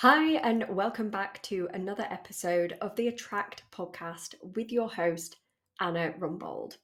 Hi, and welcome back to another episode of the Attract podcast with your host, Anna Rumbold.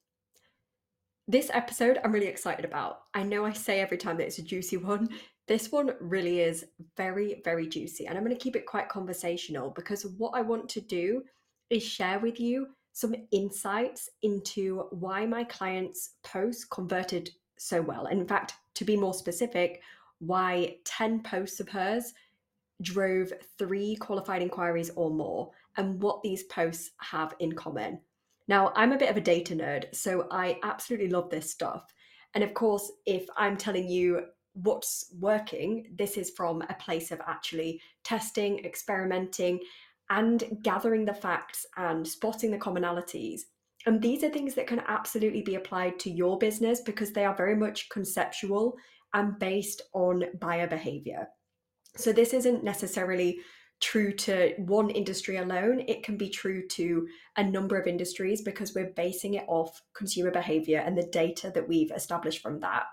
This episode I'm really excited about. I know I say every time that it's a juicy one. This one really is very, very juicy, and I'm going to keep it quite conversational because what I want to do is share with you some insights into why my clients' posts converted so well. And in fact, to be more specific, why 10 posts of hers drove 3 qualified inquiries or more, and what these posts have in common. Now, I'm a bit of a data nerd, so I absolutely love this stuff. And of course, if I'm telling you what's working, this is from a place of actually testing, experimenting, and gathering the facts and spotting the commonalities. And these are things that can absolutely be applied to your business because they are very much conceptual and based on buyer behavior. So this isn't necessarily true to one industry alone. It can be true to a number of industries because we're basing it off consumer behavior and the data that we've established from that.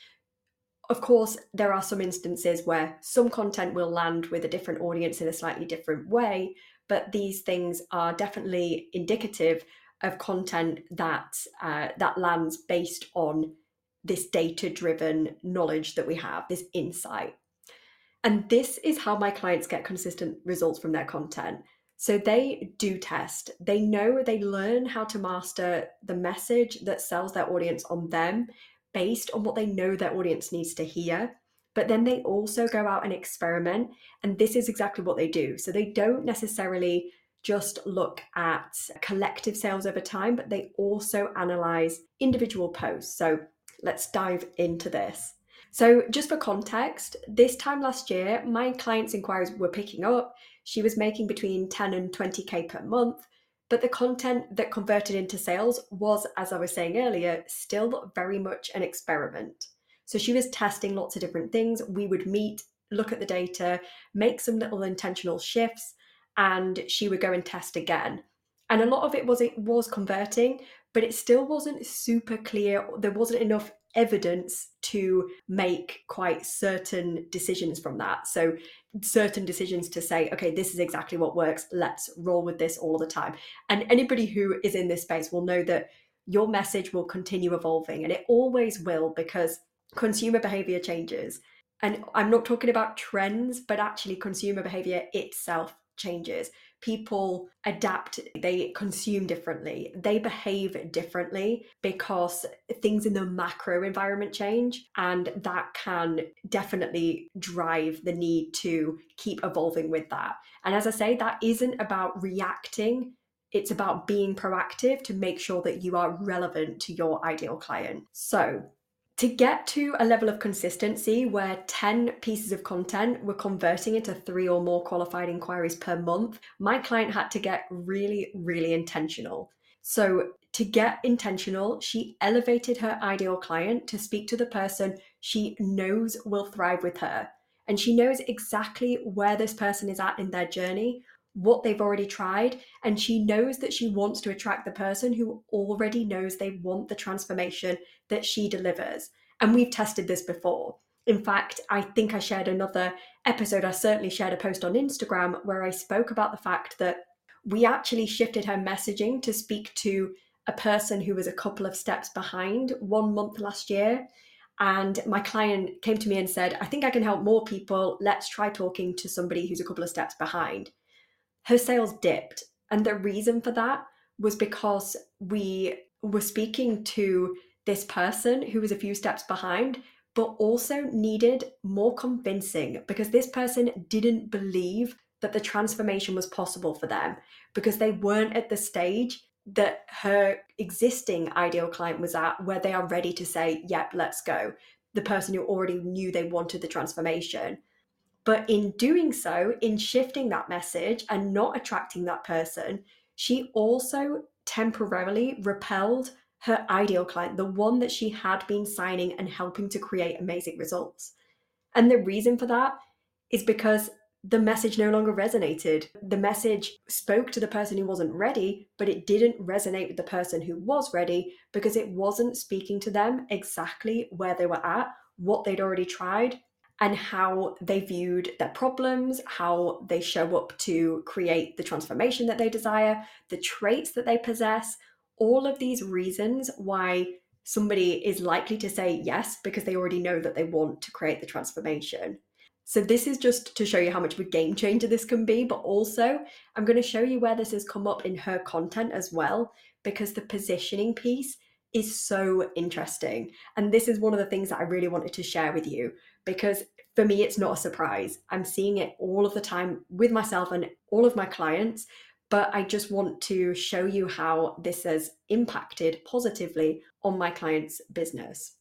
Of course, there are some instances where some content will land with a different audience in a slightly different way, but these things are definitely indicative of content that lands based on this data-driven knowledge that we have, this insight. And this is how my clients get consistent results from their content. So they do test. They know they learn how to master the message that sells their audience on them based on what they know their audience needs to hear. But then they also go out and experiment. And this is exactly what they do. So they don't necessarily just look at collective sales over time, but they also analyze individual posts. So let's dive into this. So, just for context, this time last year, my clients' inquiries were picking up. She was making between 10 and 20K per month, but the content that converted into sales was, as I was saying earlier, still very much an experiment. So, she was testing lots of different things. We would meet, look at the data, make some little intentional shifts, and she would go and test again. And a lot of it was converting, but it still wasn't super clear. There wasn't enough evidence to make quite certain decisions from that. So certain decisions to say, okay, this is exactly what works. Let's roll with this all the time. And anybody who is in this space will know that your message will continue evolving, and it always will, because consumer behavior changes. And I'm not talking about trends, but actually consumer behavior itself changes. People adapt, they consume differently, they behave differently because things in the macro environment change, and that can definitely drive the need to keep evolving with that. And as I say, that isn't about reacting, it's about being proactive to make sure that you are relevant to your ideal client. So to get to a level of consistency where 10 pieces of content were converting into 3 or more qualified inquiries per month, my client had to get really, really intentional. So to get intentional, she elevated her ideal client to speak to the person she knows will thrive with her. And she knows exactly where this person is at in their journey, what they've already tried, and she knows that she wants to attract the person who already knows they want the transformation that she delivers. And we've tested this before. In fact, I think I shared another episode, I certainly shared a post on Instagram where I spoke about the fact that we actually shifted her messaging to speak to a person who was a couple of steps behind 1 month last year. And my client came to me and said, I think I can help more people. Let's try talking to somebody who's a couple of steps behind. Her sales dipped. And the reason for that was because we were speaking to this person who was a few steps behind, but also needed more convincing because this person didn't believe that the transformation was possible for them because they weren't at the stage that her existing ideal client was at, where they are ready to say, yep, let's go. The person who already knew they wanted the transformation. But in doing so, in shifting that message and not attracting that person, she also temporarily repelled her ideal client, the one that she had been signing and helping to create amazing results. And the reason for that is because the message no longer resonated. The message spoke to the person who wasn't ready, but it didn't resonate with the person who was ready because it wasn't speaking to them exactly where they were at, what they'd already tried, and how they viewed their problems, how they show up to create the transformation that they desire, the traits that they possess, all of these reasons why somebody is likely to say yes because they already know that they want to create the transformation. So this is just to show you how much of a game changer this can be, but also I'm going to show you where this has come up in her content as well, because the positioning piece is so interesting. And this is one of the things that I really wanted to share with you, because for me, it's not a surprise. I'm seeing it all of the time with myself and all of my clients, but I just want to show you how this has impacted positively on my client's business.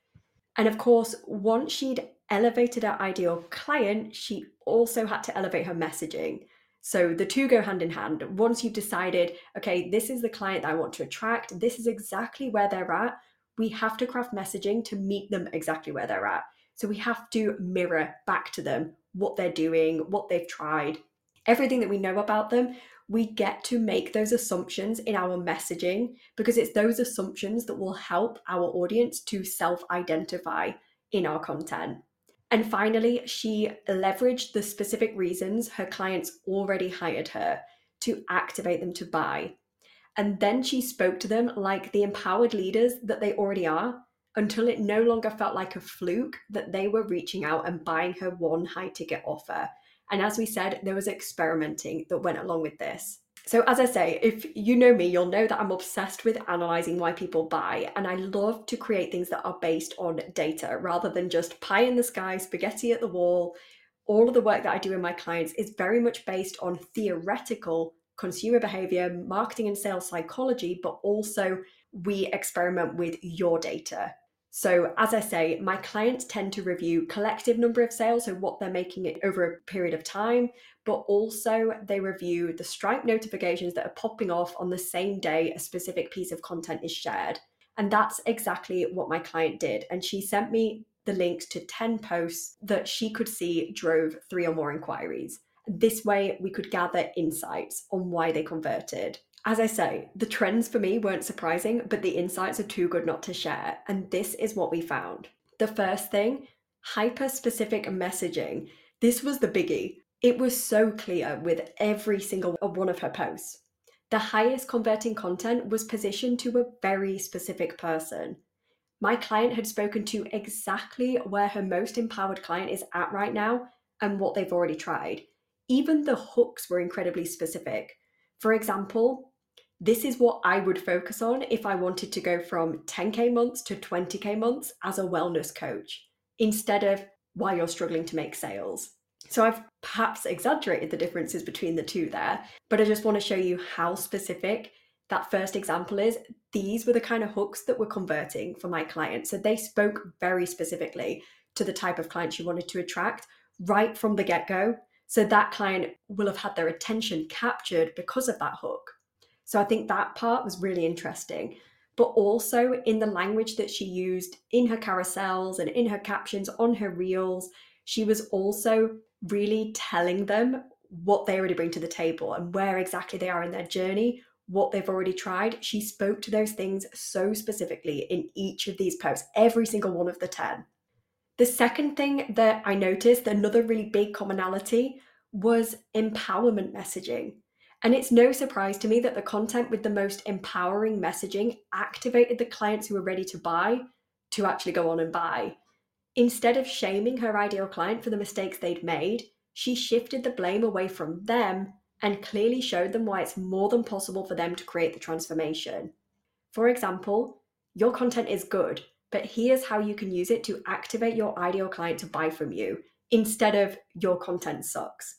And of course, once she'd elevated her ideal client, she also had to elevate her messaging. So the two go hand in hand. Once you've decided, okay, this is the client that I want to attract, this is exactly where they're at, we have to craft messaging to meet them exactly where they're at. So we have to mirror back to them what they're doing, what they've tried, everything that we know about them. We get to make those assumptions in our messaging because it's those assumptions that will help our audience to self-identify in our content. And finally, she leveraged the specific reasons her clients already hired her to activate them to buy. And then she spoke to them like the empowered leaders that they already are, until it no longer felt like a fluke that they were reaching out and buying her one high ticket offer. And as we said, there was experimenting that went along with this. So as I say, if you know me, you'll know that I'm obsessed with analyzing why people buy, and I love to create things that are based on data rather than just pie in the sky, spaghetti at the wall. All of the work that I do in my clients is very much based on theoretical consumer behavior, marketing and sales psychology, but also we experiment with your data. So as I say, my clients tend to review collective number of sales, so what they're making it over a period of time, but also they review the Stripe notifications that are popping off on the same day a specific piece of content is shared. And that's exactly what my client did. And she sent me the links to 10 posts that she could see drove 3 or more inquiries. This way, we could gather insights on why they converted. As I say, the trends for me weren't surprising, but the insights are too good not to share. And this is what we found. The first thing, hyper-specific messaging. This was the biggie. It was so clear with every single one of her posts. The highest converting content was positioned to a very specific person. My client had spoken to exactly where her most empowered client is at right now and what they've already tried. Even the hooks were incredibly specific. For example, this is what I would focus on if I wanted to go from 10K months to 20K months as a wellness coach, instead of why you're struggling to make sales. So I've perhaps exaggerated the differences between the two there, but I just want to show you how specific that first example is. These were the kind of hooks that were converting for my clients. So they spoke very specifically to the type of client she wanted to attract right from the get-go. So that client will have had their attention captured because of that hook. So I think that part was really interesting. But also in the language that she used in her carousels and in her captions on her reels, she was also really telling them what they already bring to the table and where exactly they are in their journey, what they've already tried. She spoke to those things so specifically in each of these posts, every single one of the 10. The second thing that I noticed, another really big commonality, was empowerment messaging. And it's no surprise to me that the content with the most empowering messaging activated the clients who were ready to buy to actually go on and buy. Instead of shaming her ideal client for the mistakes they'd made, she shifted the blame away from them and clearly showed them why it's more than possible for them to create the transformation. For example, your content is good, but here's how you can use it to activate your ideal client to buy from you instead of your content sucks.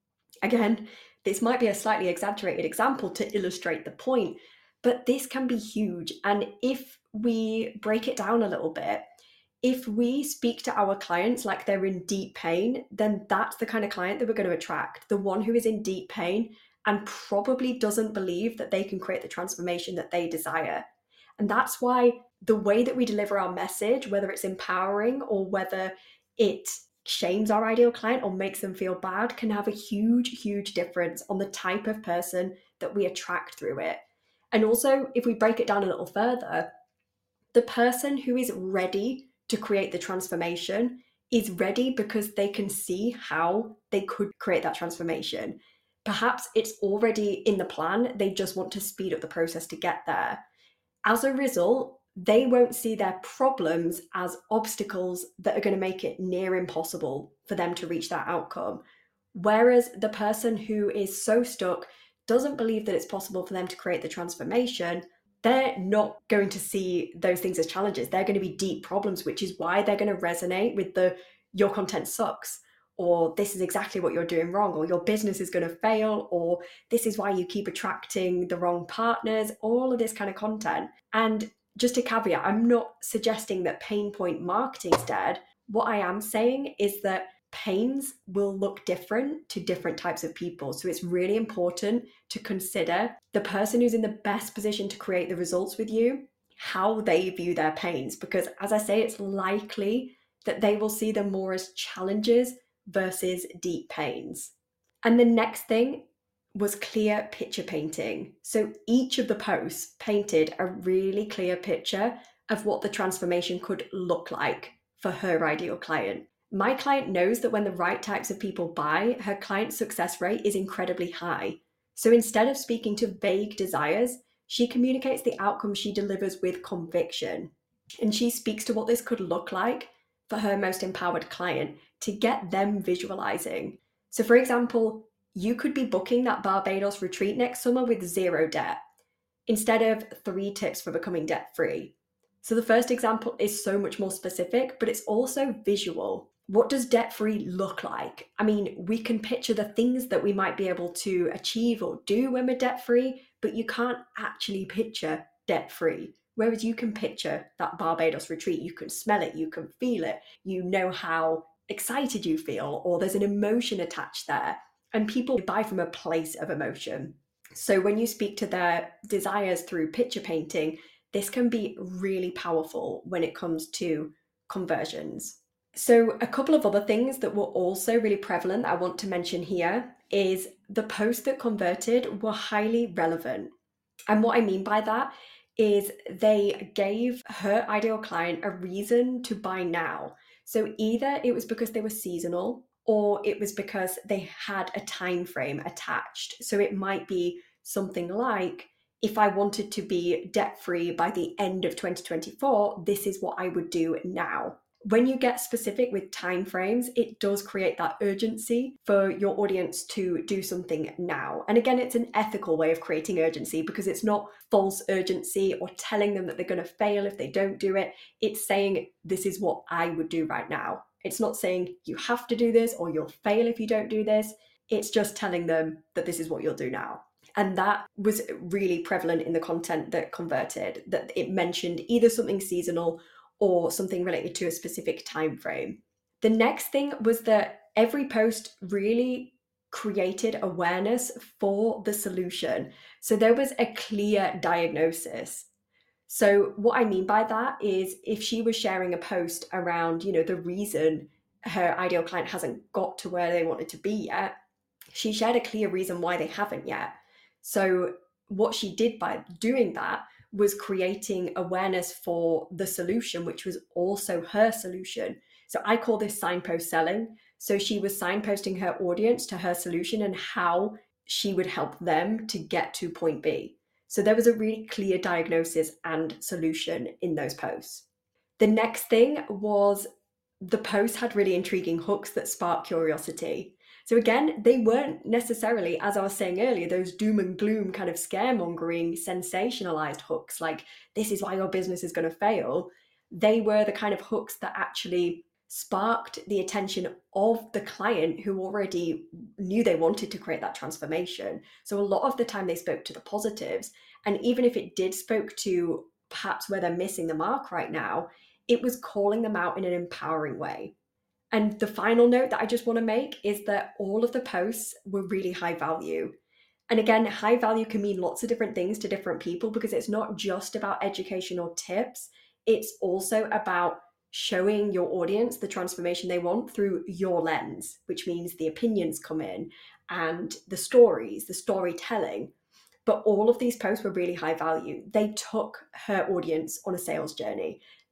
Again, this might be a slightly exaggerated example to illustrate the point, but this can be huge. And if we break it down a little bit, if we speak to our clients like they're in deep pain, then that's the kind of client that we're going to attract. The one who is in deep pain and probably doesn't believe that they can create the transformation that they desire. And that's why the way that we deliver our message, whether it's empowering or whether it shames our ideal client or makes them feel bad, can have a huge, huge difference on the type of person that we attract through it. And also, if we break it down a little further, the person who is ready to create the transformation is ready because they can see how they could create that transformation. Perhaps it's already in the plan, they just want to speed up the process to get there. As a result, they won't see their problems as obstacles that are going to make it near impossible for them to reach that outcome. Whereas the person who is so stuck doesn't believe that it's possible for them to create the transformation, they're not going to see those things as challenges. They're going to be deep problems, which is why they're going to resonate with the your content sucks, or this is exactly what you're doing wrong, or your business is going to fail, or this is why you keep attracting the wrong partners, all of this kind of content. And just a caveat, I'm not suggesting that pain point marketing is dead. What I am saying is that pains will look different to different types of people. So it's really important to consider the person who's in the best position to create the results with you, how they view their pains. Because as I say, it's likely that they will see them more as challenges versus deep pains. And the next thing was clear picture painting. So each of the posts painted a really clear picture of what the transformation could look like for her ideal client. My client knows that when the right types of people buy, her client success rate is incredibly high. So instead of speaking to vague desires, she communicates the outcome she delivers with conviction. And she speaks to what this could look like for her most empowered client to get them visualizing. So, for example, you could be booking that Barbados retreat next summer with zero debt instead of 3 tips for becoming debt free. So, the first example is so much more specific, but it's also visual. What does debt free look like? I mean, we can picture the things that we might be able to achieve or do when we're debt free, but you can't actually picture debt free. Whereas you can picture that Barbados retreat, you can smell it, you can feel it, you know how excited you feel, or there's an emotion attached there. And people buy from a place of emotion. So when you speak to their desires through picture painting, this can be really powerful when it comes to conversions. So a couple of other things that were also really prevalent that I want to mention here is the posts that converted were highly relevant. And what I mean by that is they gave her ideal client a reason to buy now. So either it was because they were seasonal or it was because they had a time frame attached. So it might be something like, if I wanted to be debt free by the end of 2024, this is what I would do now. When you get specific with timeframes, it does create that urgency for your audience to do something now. And again, it's an ethical way of creating urgency because it's not false urgency or telling them that they're going to fail if they don't do it. It's saying, this is what I would do right now. It's not saying you have to do this or you'll fail if you don't do this. It's just telling them that this is what you'll do now. And that was really prevalent in the content that converted, that it mentioned either something seasonal or something related to a specific time frame. The next thing was that every post really created awareness for the solution. So there was a clear diagnosis. So what I mean by that is if she was sharing a post around, the reason her ideal client hasn't got to where they wanted to be yet, she shared a clear reason why they haven't yet. So what she did by doing that was creating awareness for the solution, which was also her solution. So I call this signpost selling. So she was signposting her audience to her solution and how she would help them to get to point B. So there was a really clear diagnosis and solution in those posts. The next thing was the post had really intriguing hooks that sparked curiosity. So again, they weren't necessarily, as I was saying earlier, those doom and gloom kind of scaremongering, sensationalized hooks, like this is why your business is going to fail. They were the kind of hooks that actually sparked the attention of the client who already knew they wanted to create that transformation. So a lot of the time they spoke to the positives. And even if it did spoke to perhaps where they're missing the mark right now, it was calling them out in an empowering way. And the final note that I just want to make is that all of the posts were really high value. And again, high value can mean lots of different things to different people because it's not just about educational tips. It's also about showing your audience the transformation they want through your lens, which means the opinions come in and the stories, the storytelling. But all of these posts were really high value. They took her audience on a sales journey.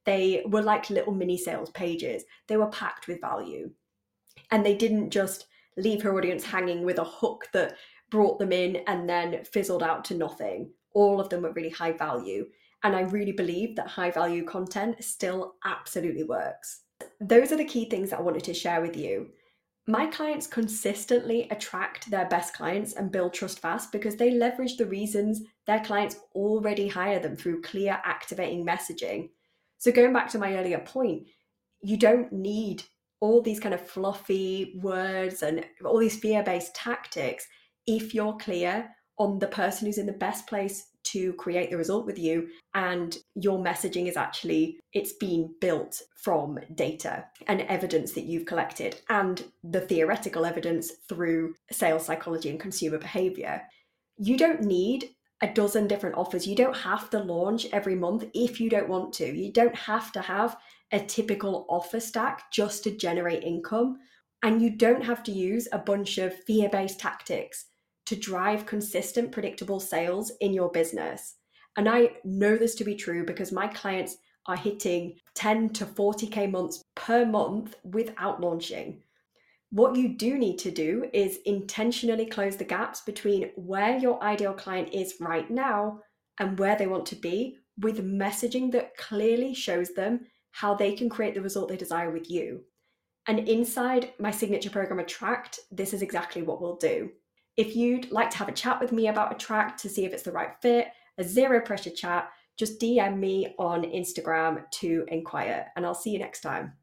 They were like little mini sales pages. They were packed with value. And they didn't just leave her audience hanging with a hook that brought them in and then fizzled out to nothing. All of them were really high value. And I really believe that high value content still absolutely works. Those are the key things that I wanted to share with you. My clients consistently attract their best clients and build trust fast because they leverage the reasons their clients already hire them through clear, activating messaging. So going back to my earlier point, you don't need all these kind of fluffy words and all these fear-based tactics if you're clear on the person who's in the best place to create the result with you, and your messaging is actually, it's been built from data and evidence that you've collected and the theoretical evidence through sales psychology and consumer behavior. You don't need a dozen different offers. You don't have to launch every month if you don't want to. You don't have to have a typical offer stack just to generate income. And you don't have to use a bunch of fear-based tactics to drive consistent, predictable sales in your business. And I know this to be true because my clients are hitting 10 to 40K months per month without launching. What you do need to do is intentionally close the gaps between where your ideal client is right now and where they want to be, with messaging that clearly shows them how they can create the result they desire with you. And inside my signature program, Attract, this is exactly what we'll do. If you'd like to have a chat with me about Attract to see if it's the right fit, a zero pressure chat, just DM me on Instagram to inquire, and I'll see you next time.